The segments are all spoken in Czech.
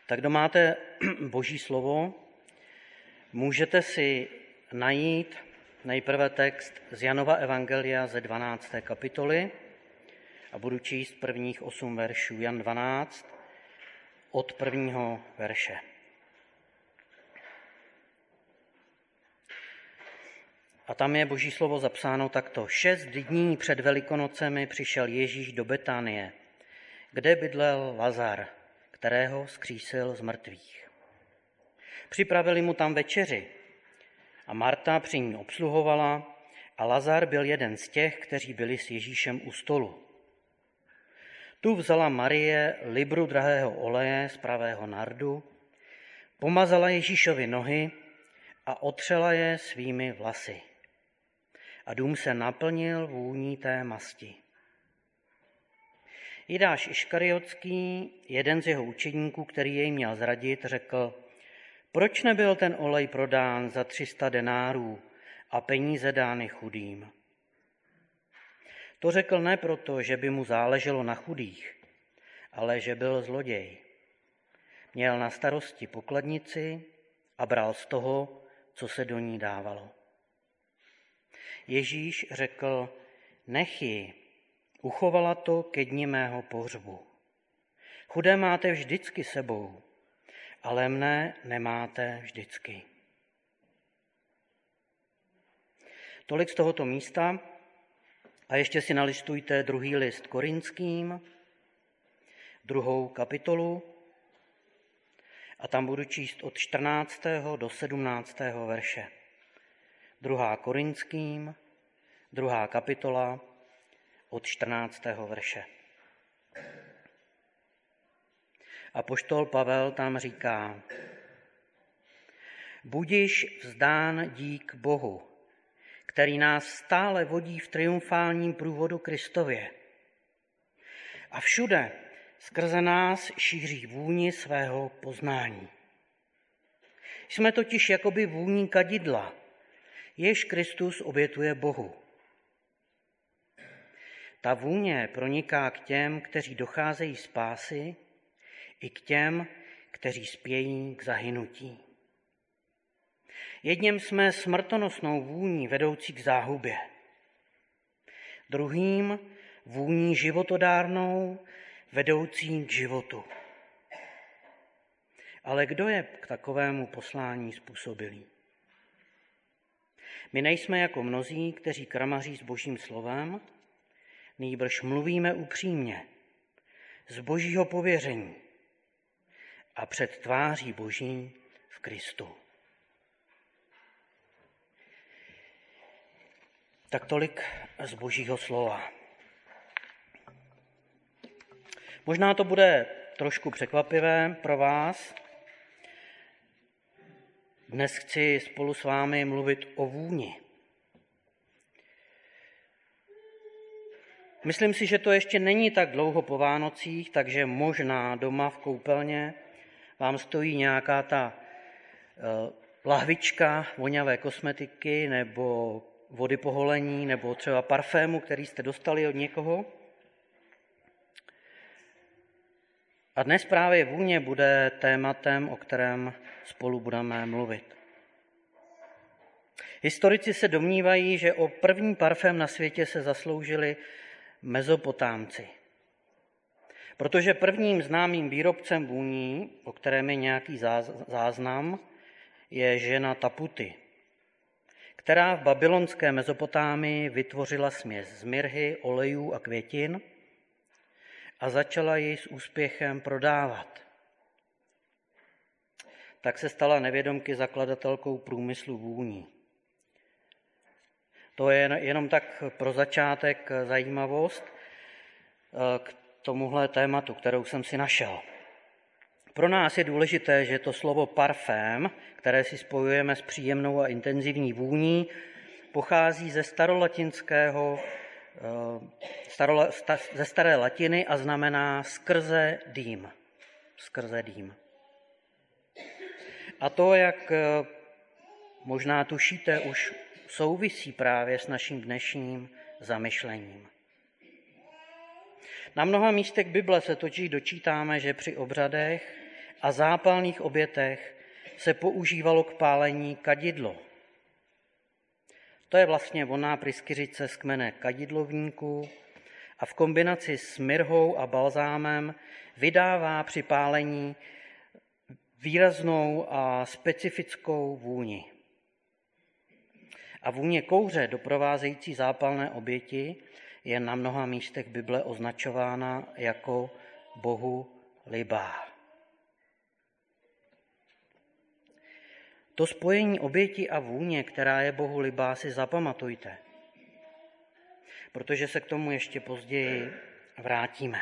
Tak kdo máte Boží slovo, můžete si najít nejprve text z Janova evangelia ze 12. kapitoly a budu číst prvních 8 veršů. Jan 12 od prvního verše. A tam je Boží slovo zapsáno takto. 6 dní před Velikonocemi přišel Ježíš do Betánie, kde bydlel Lazar, kterého vzkřísil z mrtvých. Připravili mu tam večeři a Marta při ní obsluhovala a Lazar byl jeden z těch, kteří byli s Ježíšem u stolu. Tu vzala Marie libru drahého oleje z pravého nardu, pomazala Ježíšovi nohy a otřela je svými vlasy. A dům se naplnil vůní té masti. Jidáš Iškariotský, jeden z jeho učedníků, který jej měl zradit, řekl, proč nebyl ten olej prodán za 300 denárů a peníze dány chudým? To řekl ne proto, že by mu záleželo na chudých, ale že byl zloděj. Měl na starosti pokladnici a bral z toho, co se do ní dávalo. Ježíš řekl, nech ji, uchovala to ke dni mého pohřbu. Chudé máte vždycky sebou, ale mne nemáte vždycky. Tolik z tohoto místa a ještě si nalistujte 2. list Korinským, 2. kapitolu a tam budu číst od 14. do 17. verše. 2. Korinským, 2. kapitola od 14. verše. Apoštol Pavel tam říká, budiš vzdán dík Bohu, který nás stále vodí v triumfálním průvodu Kristově. A všude skrze nás šíří vůni svého poznání. Jsme totiž jakoby vůní kadidla, jež Kristus obětuje Bohu. Ta vůně proniká k těm, kteří docházejí spásy, i k těm, kteří spějí k zahynutí. Jedním jsme smrtonosnou vůní vedoucí k záhubě, druhým vůní životodárnou vedoucí k životu. Ale kdo je k takovému poslání způsobilý? My nejsme jako mnozí, kteří kramaří s Božím slovem, nýbrž mluvíme upřímně, z Božího pověření a před tváří Boží v Kristu. Tak tolik z Božího slova. Možná to bude trošku překvapivé pro vás. Dnes chci spolu s vámi mluvit o vůni. Myslím si, že to ještě není tak dlouho po Vánocích, takže možná doma v koupelně vám stojí nějaká ta lahvička voňavé kosmetiky nebo vody po holení nebo třeba parfému, který jste dostali od někoho. A dnes právě vůně bude tématem, o kterém spolu budeme mluvit. Historici se domnívají, že o první parfém na světě se zasloužili Mezopotámci. Protože prvním známým výrobcem vůní, o kterém je nějaký záznam, je žena Taputy, která v babylonské Mezopotámii vytvořila směs z mirhy, olejů a květin a začala ji s úspěchem prodávat. Tak se stala nevědomky zakladatelkou průmyslu vůní. To je jenom tak pro začátek zajímavost k tomuhle tématu, kterou jsem si našel. Pro nás je důležité, že to slovo parfém, které si spojujeme s příjemnou a intenzivní vůní, pochází ze starolatinského, ze staré latiny a znamená skrze dým. Skrze dým. A to, jak možná tušíte, už souvisí právě s naším dnešním zamyšlením. Na mnoha místech Bible se totiž dočítáme, že při obřadech a zápalných obětech se používalo k pálení kadidlo. To je vlastně vonná pryskyřice z kmene kadidlovníků a v kombinaci s mirhou a balzámem vydává při pálení výraznou a specifickou vůni. A vůně kouře doprovázející zápalné oběti je na mnoha místech Bible označována jako Bohu libá. To spojení oběti a vůně, která je Bohu libá, si zapamatujte, protože se k tomu ještě později vrátíme.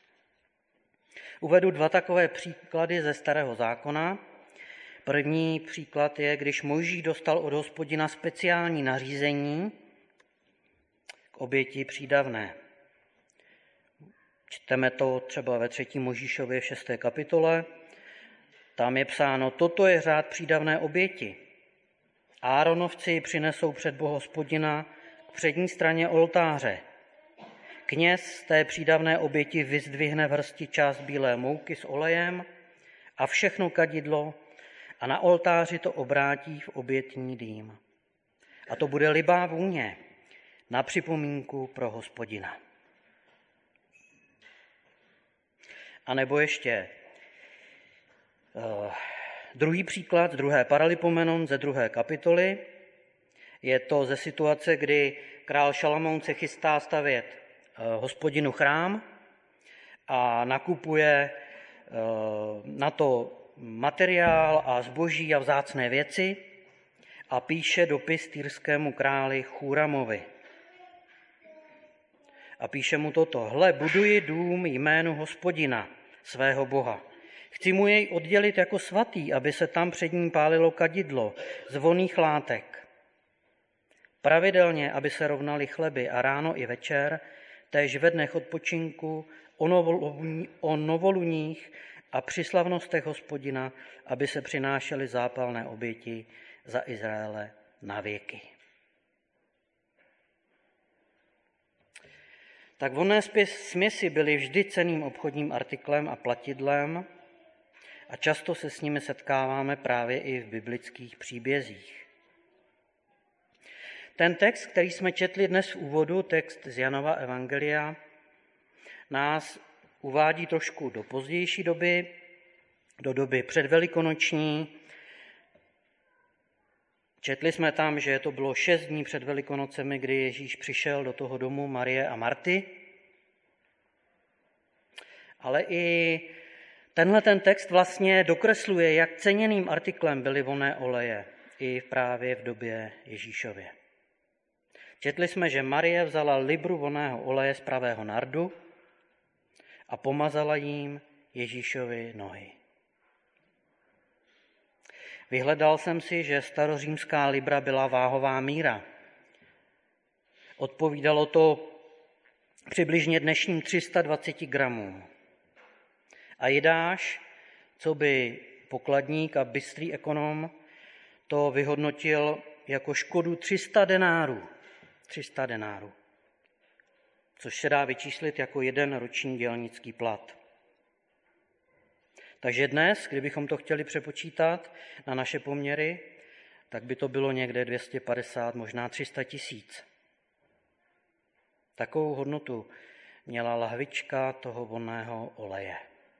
Uvedu 2 takové příklady ze Starého zákona. První příklad je, když Mojžíš dostal od Hospodina speciální nařízení k oběti přídavné. Čteme to třeba ve 3. Mojžíšově 6. kapitole. Tam je psáno, toto je řád přídavné oběti. Áronovci přinesou před Hospodina k přední straně oltáře. Kněz z té přídavné oběti vyzdvihne v hrsti část bílé mouky s olejem a všechno kadidlo a na oltáři to obrátí v obětní dým. A to bude libá vůně na připomínku pro Hospodina. A nebo ještě druhý příklad, 2. Paralipomenon ze 2. kapitoly. Je to ze situace, kdy král Šalamoun se chystá stavět Hospodinu chrám a nakupuje na to materiál a zboží a vzácné věci a píše dopis týrskému králi Chúramovi. A píše mu toto: Hle, buduji dům jménu Hospodina, svého Boha. Chci mu jej oddělit jako svatý, aby se tam před ním pálilo kadidlo z vonných látek. Pravidelně, aby se rovnaly chleby a ráno i večer, též ve dnech odpočinku, o novoluních a při slavnostech Hospodina, aby se přinášely zápalné oběti za Izraele na věky. Tak vonné směsi byly vždy cenným obchodním artiklem a platidlem a často se s nimi setkáváme právě i v biblických příbězích. Ten text, který jsme četli dnes v úvodu, text z Janova evangelia, nás uvádí trošku do pozdější doby, do doby předvelikonoční. Četli jsme tam, že to bylo 6 dní před Velikonocemi, kdy Ježíš přišel do toho domu Marie a Marty. Ale i tenhle ten text vlastně dokresluje, jak ceněným artiklem byly vonné oleje i právě v době Ježíšově. Četli jsme, že Marie vzala libru vonného oleje z pravého nardu a pomazala jím Ježíšovi nohy. Vyhledal jsem si, že starořímská libra byla váhová míra. Odpovídalo to přibližně dnešním 320 gramům. A Jidáš, co by pokladník a bystrý ekonom, to vyhodnotil jako škodu 300 denárů. 300 denárů. Což se dá vyčíslit jako 1 roční dělnický plat. Takže dnes, kdybychom to chtěli přepočítat na naše poměry, tak by to bylo někde 250, možná 300 tisíc. Takovou hodnotu měla lahvička toho vonného oleje.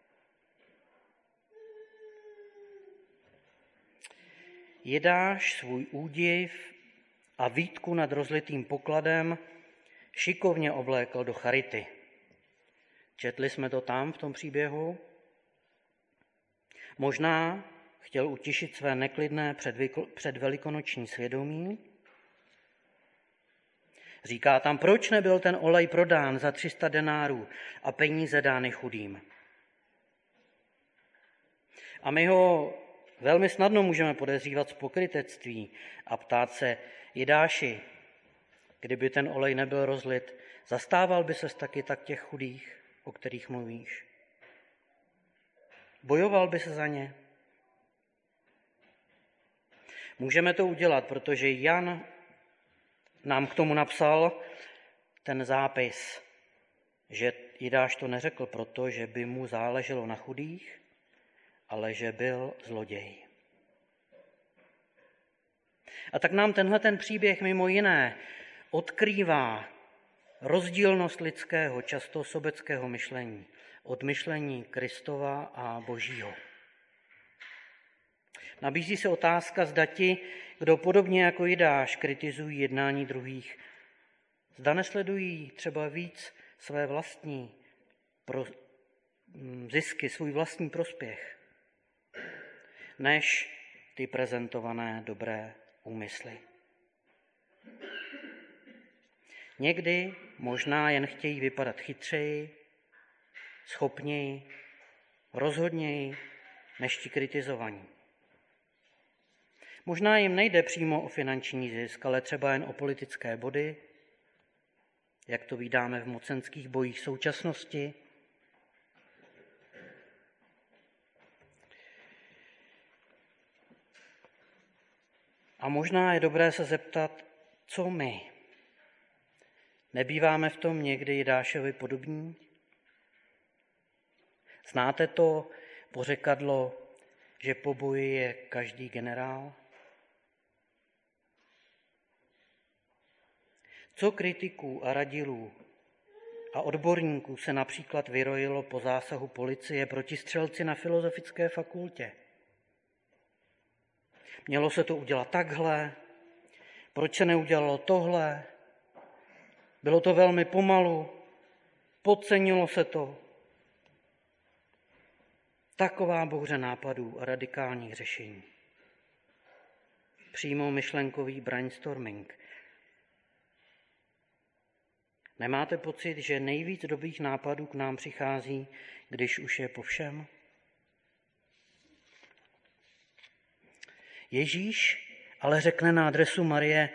Jidáš svůj údiv a výtku nad rozlitým pokladem šikovně oblékl do charity. Četli jsme to tam v tom příběhu. Možná chtěl utišit své neklidné předvelikonoční svědomí. Říká tam, proč nebyl ten olej prodán za 300 denárů a peníze dány chudým. A my ho velmi snadno můžeme podezřívat z pokrytectví a ptát se: Jidáši, kdyby ten olej nebyl rozlit, zastával by ses taky tak těch chudých, o kterých mluvíš? Bojoval by se za ně? Můžeme to udělat, protože Jan nám k tomu napsal ten zápis, že Jidáš to neřekl proto, že by mu záleželo na chudých, ale že byl zloděj. A tak nám ten příběh mimo jiné odkrývá rozdílnost lidského, často sobeckého myšlení od myšlení Kristova a Božího. Nabízí se otázka, zda ti, kdo podobně jako Jidáš kritizují jednání druhých, zda nesledují třeba víc své vlastní zisky, svůj vlastní prospěch, než ty prezentované dobré úmysly. Někdy možná jen chtějí vypadat chytřeji, schopněji, rozhodněji než ti kritizovaní. Možná jim nejde přímo o finanční zisk, ale třeba jen o politické body, jak to vídáme v mocenských bojích současnosti. A možná je dobré se zeptat, co my? Nebýváme v tom někdy Jidášovi podobní? Znáte to pořekadlo, že po boji je každý generál? Co kritiků a radilů a odborníků se například vyrojilo po zásahu policie proti střelci na Filozofické fakultě? Mělo se to udělat takhle? Proč se neudělalo tohle? Bylo to velmi pomalu? Podcenilo se to? Taková bouře nápadů a radikálních řešení. Přímo myšlenkový brainstorming. Nemáte pocit, že nejvíc dobrých nápadů k nám přichází, když už je po všem? Ježíš ale řekne na adresu Marie,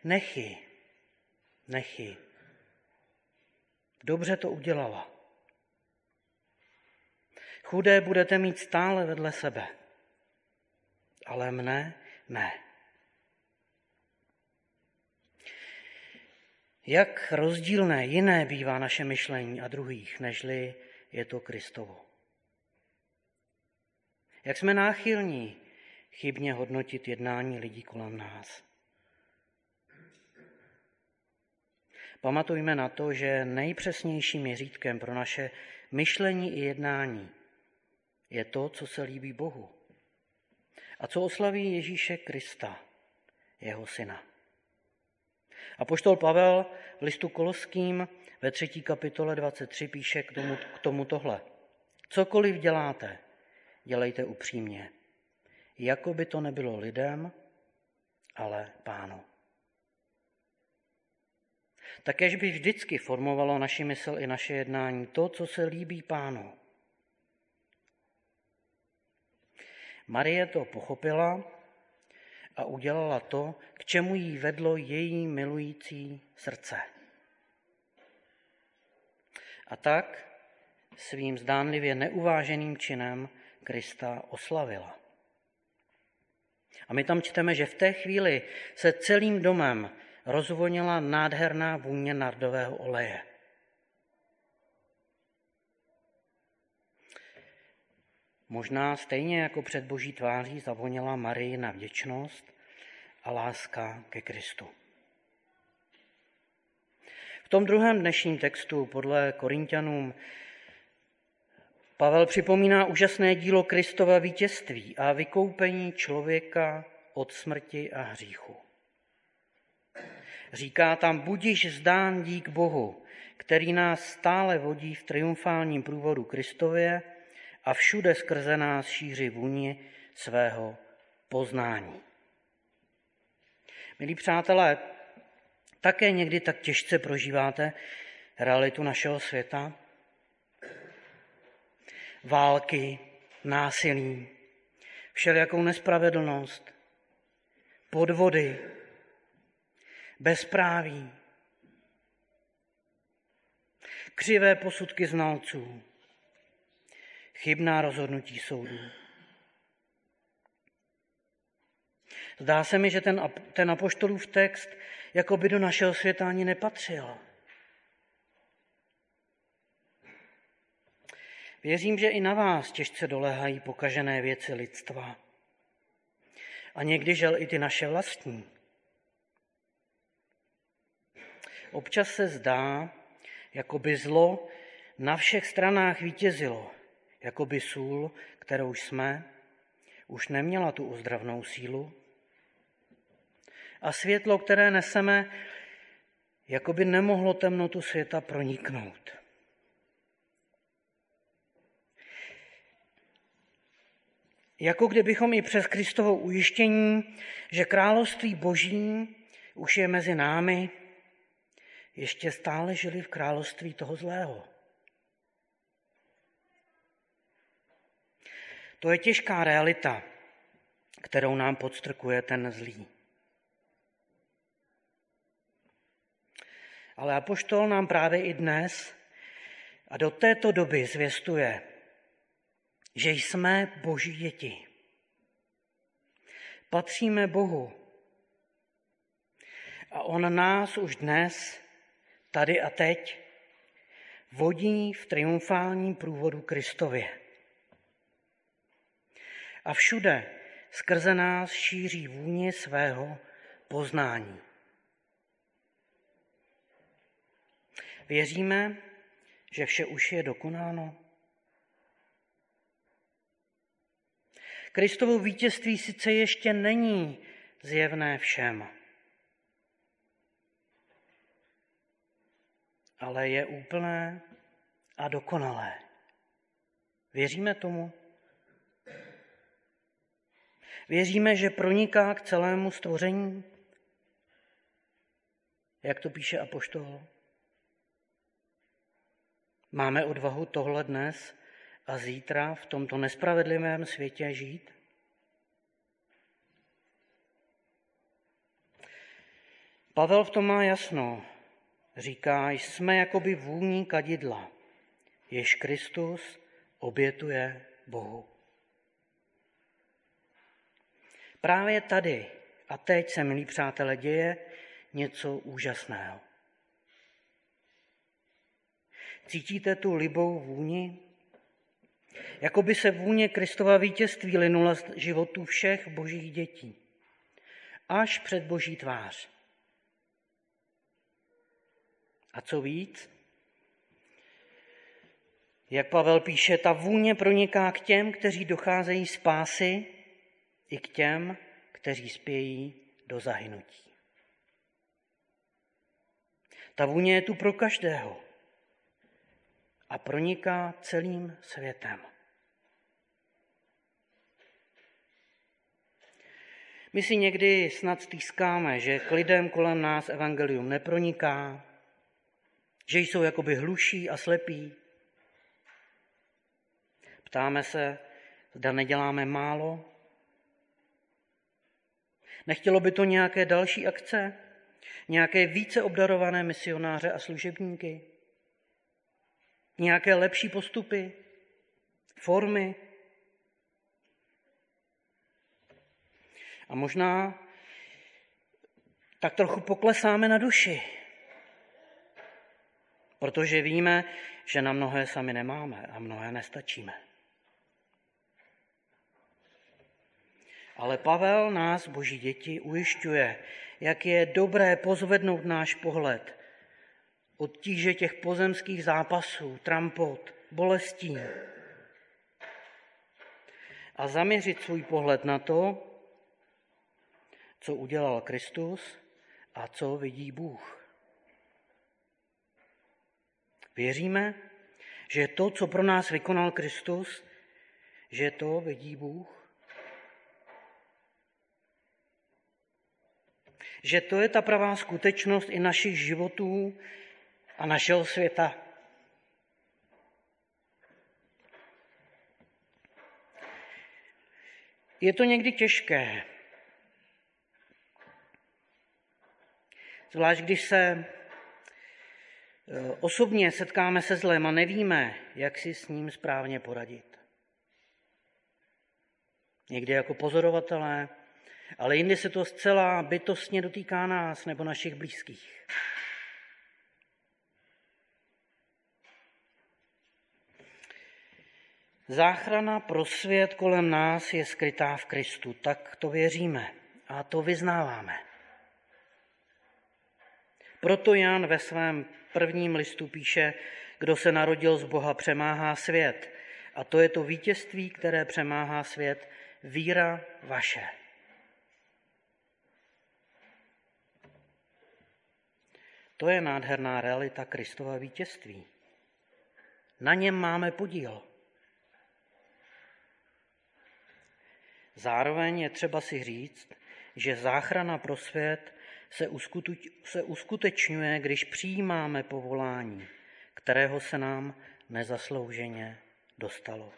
nechy. Dobře to udělala. Chudé budete mít stále vedle sebe, ale mne ne. Jak rozdílné jiné bývá naše myšlení a druhých, nežli je to Kristovo. Jak jsme náchylní chybně hodnotit jednání lidí kolem nás. Pamatujme na to, že nejpřesnějším měřítkem pro naše myšlení i jednání je to, co se líbí Bohu a co oslaví Ježíše Krista, jeho syna. Apoštol Pavel v listu Koloským ve 3. kapitole 23 píše k tomu tohle. Cokoliv děláte, dělejte upřímně, jako by to nebylo lidem, ale Pánu. Takéž by vždycky formovalo naši mysl i naše jednání to, co se líbí Pánu. Marie to pochopila a udělala to, k čemu jí vedlo její milující srdce. A tak svým zdánlivě neuváženým činem Krista oslavila. A my tam čteme, že v té chvíli se celým domem rozvonila nádherná vůně nardového oleje. Možná stejně jako před Boží tváří zavoněla Marii na vděčnost a láska ke Kristu. V tom druhém dnešním textu podle Korinťanům Pavel připomíná úžasné dílo Kristova vítězství a vykoupení člověka od smrti a hříchu. Říká tam, budiž vzdán dík Bohu, který nás stále vodí v triumfálním průvodu Kristově a všude skrze nás šíří vůni svého poznání. Milí přátelé, také někdy tak těžce prožíváte realitu našeho světa? Války, násilí, všelijakou nespravedlnost, podvody, bezpráví, křivé posudky znalců, chybná rozhodnutí soudů. Zdá se mi, že ten apoštolův text jako by do našeho světa ani nepatřil. V Věřím, že i na vás těžce doléhají pokažené věci lidstva. A někdy žel i ty naše vlastní. Občas se zdá, jako by zlo na všech stranách vítězilo, jako by sůl, kterou jsme, už neměla tu ozdravnou sílu. A světlo, které neseme, jako by nemohlo temnotu světa proniknout. Jako kdybychom i přes Kristovo ujištění, že království Boží už je mezi námi, ještě stále žili v království toho zlého. To je těžká realita, kterou nám podstrkuje ten zlý. Ale apoštol nám právě i dnes a do této doby zvěstuje, že jsme Boží děti. Patříme Bohu. A on nás už dnes, tady a teď, vodí v triumfálním průvodu Kristově. A všude skrze nás šíří vůni svého poznání. Věříme, že vše už je dokonáno. Kristovo vítězství sice ještě není zjevné všem, ale je úplné a dokonalé. Věříme tomu? Věříme, že proniká k celému stvoření? Jak to píše apoštol? Máme odvahu tohle dnes a zítra v tomto nespravedlivém světě žít? Pavel v tom má jasno. Říká, jsme jakoby vůní kadidla, jež Kristus obětuje Bohu. Právě tady a teď se, milí přátelé, děje něco úžasného. Cítíte tu libou vůni? Jakoby se vůně Kristova vítězství linula z životů všech božích dětí. Až před Boží tvář. A co víc? Jak Pavel píše, ta vůně proniká k těm, kteří docházejí spásy, i k těm, kteří spějí do zahynutí. Ta vůně je tu pro každého a proniká celým světem. My si někdy snad stýskáme, že k lidem kolem nás evangelium neproniká, že jsou jakoby hluší a slepí. Ptáme se, zda neděláme málo. Nechtělo by to nějaké další akce? Nějaké více obdarované misionáře a služebníky? Nějaké lepší postupy? Formy? A možná tak trochu poklesáme na duši, protože víme, že na mnohé sami nemáme a mnohé nestačíme. Ale Pavel nás, Boží děti, ujišťuje, jak je dobré pozvednout náš pohled od tíže těch pozemských zápasů, trampot, bolestí a zaměřit svůj pohled na to, co udělal Kristus a co vidí Bůh. Věříme, že to, co pro nás vykonal Kristus, že to vidí Bůh? Že to je ta pravá skutečnost i našich životů a našeho světa. Je to někdy těžké. Zvlášť, když se osobně setkáme se zlem a nevíme, jak si s ním správně poradit. Někdy jako pozorovatelé, ale jindy se to zcela bytostně dotýká nás nebo našich blízkých. Záchrana pro svět kolem nás je skrytá v Kristu, tak to věříme a to vyznáváme. Proto Jan ve svém prvním listu píše, kdo se narodil z Boha, přemáhá svět. A to je to vítězství, které přemáhá svět, víra vaše. To je nádherná realita Kristova vítězství. Na něm máme podíl. Zároveň je třeba si říct, že záchrana pro svět se uskutečňuje, když přijímáme povolání, kterého se nám nezaslouženě dostalo.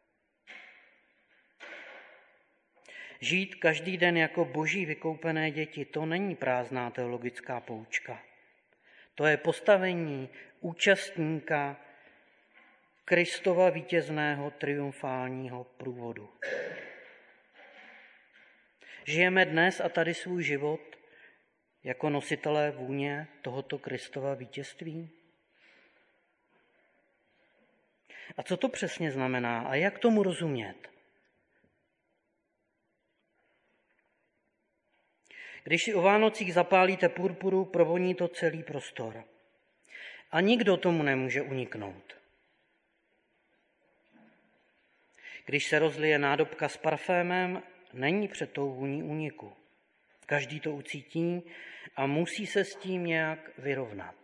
Žít každý den jako boží vykoupené děti, to není prázdná teologická poučka. To je postavení účastníka Kristova vítězného triumfálního průvodu. Žijeme dnes a tady svůj život jako nositelé vůně tohoto Kristova vítězství? A co to přesně znamená a jak tomu rozumět? Když si o Vánocích zapálíte purpuru, provoní to celý prostor. A nikdo tomu nemůže uniknout. Když se rozlije nádobka s parfémem, není před tou vůní úniku. Každý to ucítí a musí se s tím nějak vyrovnat.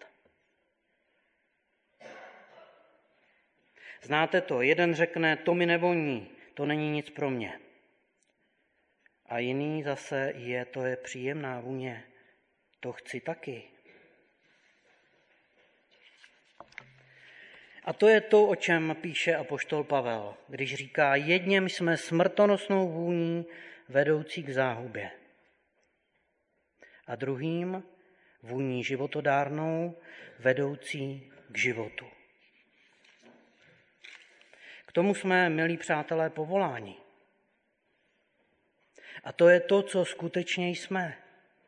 Znáte to, jeden řekne, to mi nevoní, to není nic pro mě. A jiný zase to je příjemná vůně, to chci taky. A to je to, o čem píše apoštol Pavel, když říká, jedněm jsme smrtonosnou vůní vedoucí k záhubě. A druhým vůní životodárnou vedoucí k životu. K tomu jsme, milí přátelé, povoláni. A to je to, co skutečně jsme.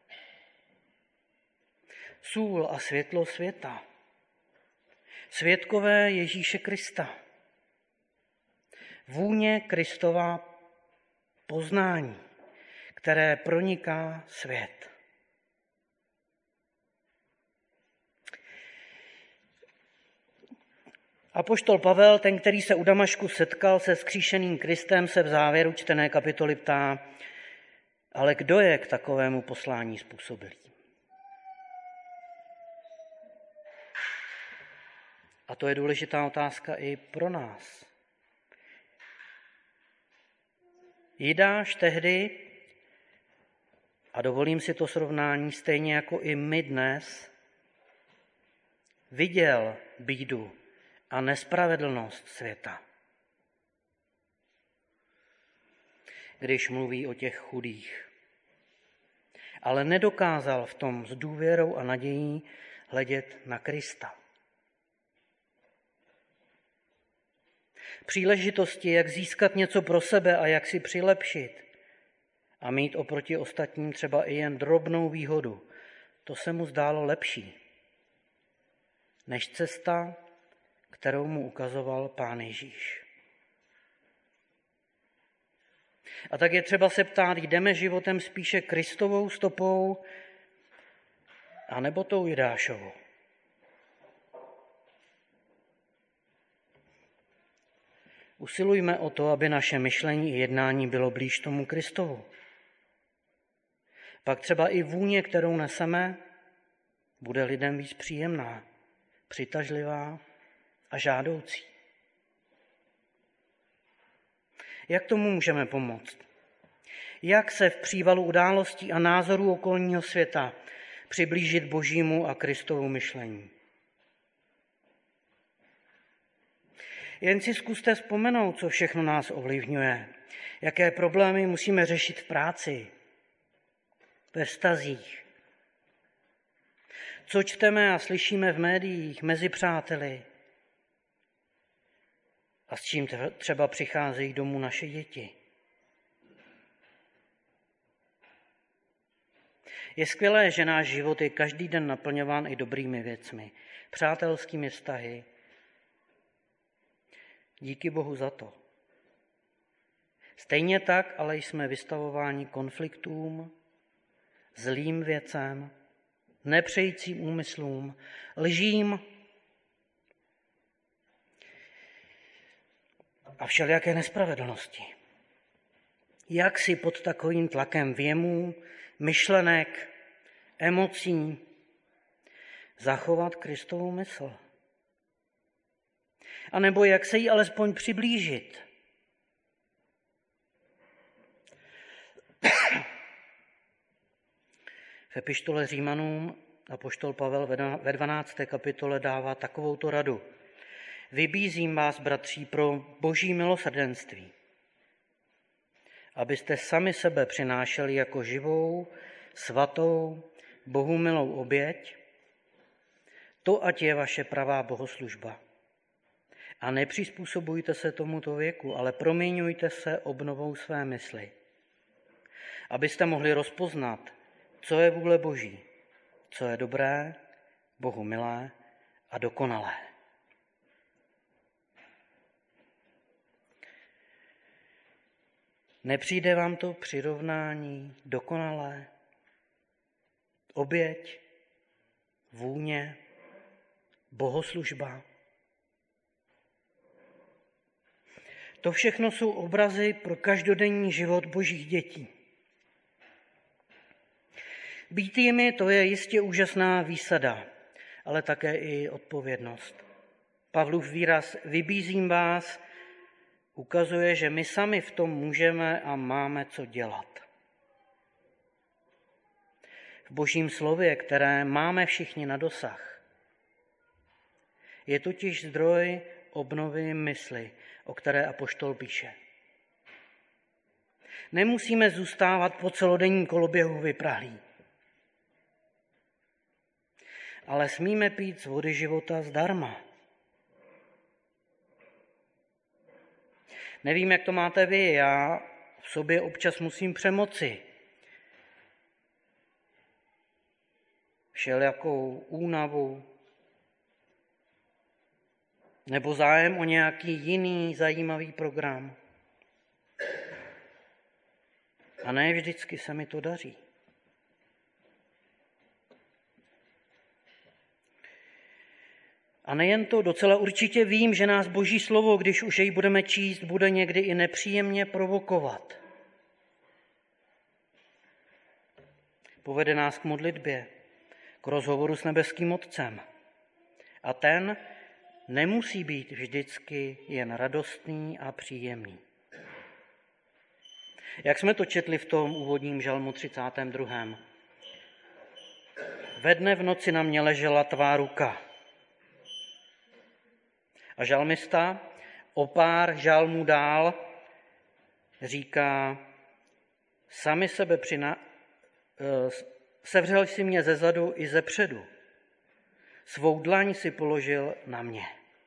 Sůl a světlo světa. Svědkové Ježíše Krista. Vůně Kristova poznání, které proniká svět. Apoštol Pavel, ten, který se u Damašku setkal se vzkříšeným Kristem, se v závěru čtené kapitoly ptá, ale kdo je k takovému poslání způsobilý? A to je důležitá otázka i pro nás. Jidáš tehdy, a dovolím si to srovnání, stejně jako i my dnes, viděl bídu a nespravedlnost světa. Když mluví o těch chudých. Ale nedokázal v tom s důvěrou a nadějí hledět na Krista. Příležitosti, jak získat něco pro sebe a jak si přilepšit a mít oproti ostatním třeba i jen drobnou výhodu, to se mu zdálo lepší než cesta, kterou mu ukazoval Pán Ježíš. A tak je třeba se ptát, jdeme životem spíše Kristovou stopou, anebo tou Jidášovou. Usilujme o to, aby naše myšlení i jednání bylo blíž tomu Kristovu. Pak třeba i vůně, kterou neseme, bude lidem víc příjemná, přitažlivá a žádoucí. Jak tomu můžeme pomoct? Jak se v přívalu událostí a názorů okolního světa přiblížit Božímu a Kristovu myšlení? Jen si zkuste vzpomenout, co všechno nás ovlivňuje, jaké problémy musíme řešit v práci, ve vztazích, co čteme a slyšíme v médiích, mezi přáteli a s čím třeba přicházejí domů naše děti. Je skvělé, že náš život je každý den naplňován i dobrými věcmi, přátelskými vztahy. Díky Bohu za to. Stejně tak ale jsme vystavováni konfliktům, zlým věcem, nepřejícím úmyslům, lžím a všelijaké nespravedlnosti. Jak si pod takovým tlakem věmů, myšlenek, emocí zachovat Kristovu mysl? A nebo jak se jí alespoň přiblížit? V epištole Římanům apoštol Pavel ve 12. kapitole dává takovouto radu. Vybízím vás, bratři, pro boží milosrdenství, abyste sami sebe přinášeli jako živou, svatou, Bohu milou oběť, to ať je vaše pravá bohoslužba. A nepřizpůsobujte se tomuto věku, ale proměňujte se obnovou své mysli, abyste mohli rozpoznat, co je vůle Boží, co je dobré, Bohu milé a dokonalé. Nepřijde vám to přirovnání dokonalé? Oběť, vůně, bohoslužba? To všechno jsou obrazy pro každodenní život božích dětí. Být jimi, to je jistě úžasná výsada, ale také i odpovědnost. Pavlův výraz vybízím vás ukazuje, že my sami v tom můžeme a máme co dělat. V Božím slově, které máme všichni na dosah, je totiž zdroj obnovy mysli, o které apoštol píše. Nemusíme zůstávat po celodenním koloběhu vyprahlí, ale smíme pít z vody života zdarma. Nevím, jak to máte vy, já v sobě občas musím přemoci všelijakou únavu nebo zájem o nějaký jiný zajímavý program. A ne vždycky se mi to daří. A nejen to, docela určitě vím, že nás Boží slovo, když už jej budeme číst, bude někdy i nepříjemně provokovat. Povede nás k modlitbě, k rozhovoru s nebeským Otcem. A ten nemusí být vždycky jen radostný a příjemný. Jak jsme to četli v tom úvodním žalmu 32. Ve dne v noci na mě ležela tvá ruka. A žalmista o pár žalmů dál říká, sami sebe sevřel si mě zezadu i zepředu. Svou dlaň si položil na mě.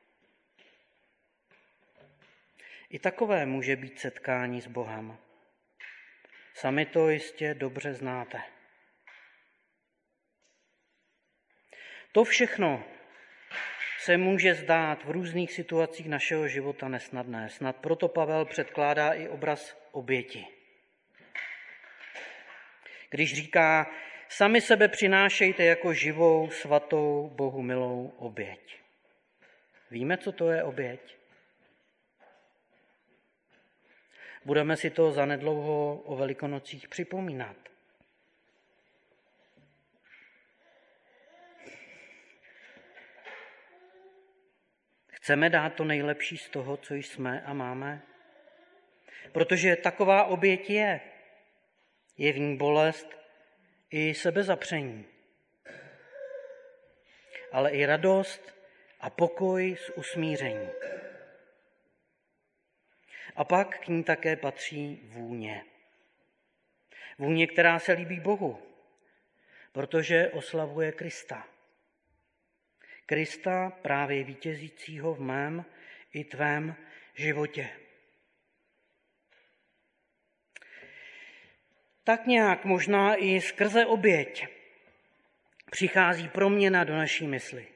I takové může být setkání s Bohem. Sami to jistě dobře znáte. To všechno se může zdát v různých situacích našeho života nesnadné. Snad proto Pavel předkládá i obraz oběti. Když říká, sami sebe přinášejte jako živou, svatou, Bohu milou oběť. Víme, co to je oběť? Budeme si to zanedlouho o Velikonocích připomínat. Chceme dát to nejlepší z toho, co jsme a máme? Protože taková oběť je. Je v ní bolest i sebezapření. Ale i radost a pokoj z usmíření. A pak k ní také patří vůně. Vůně, která se líbí Bohu, protože oslavuje Krista. Krista právě vítězícího v mém i tvém životě. Tak nějak možná i skrze oběť přichází proměna do naší mysli,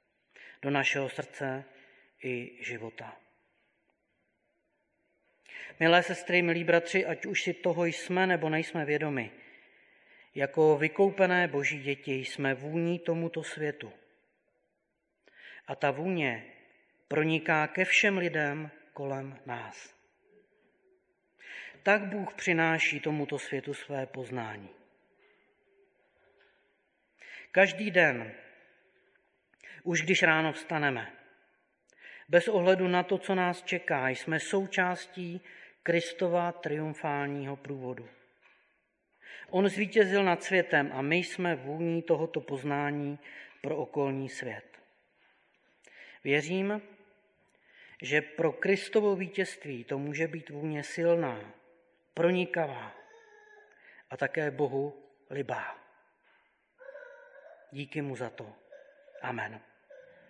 do našeho srdce i života. Milé sestry, milí bratři, ať už si toho jsme nebo nejsme vědomi, jako vykoupené Boží děti jsme vůní tomuto světu. A ta vůně proniká ke všem lidem kolem nás. Tak Bůh přináší tomuto světu své poznání. Každý den, už když ráno vstaneme, bez ohledu na to, co nás čeká, jsme součástí Kristova triumfálního průvodu. On zvítězil nad světem a my jsme vůní tohoto poznání pro okolní svět. Věřím, že pro Kristovo vítězství to může být vůně silná, pronikavá a také Bohu libá. Díky mu za to. Amen.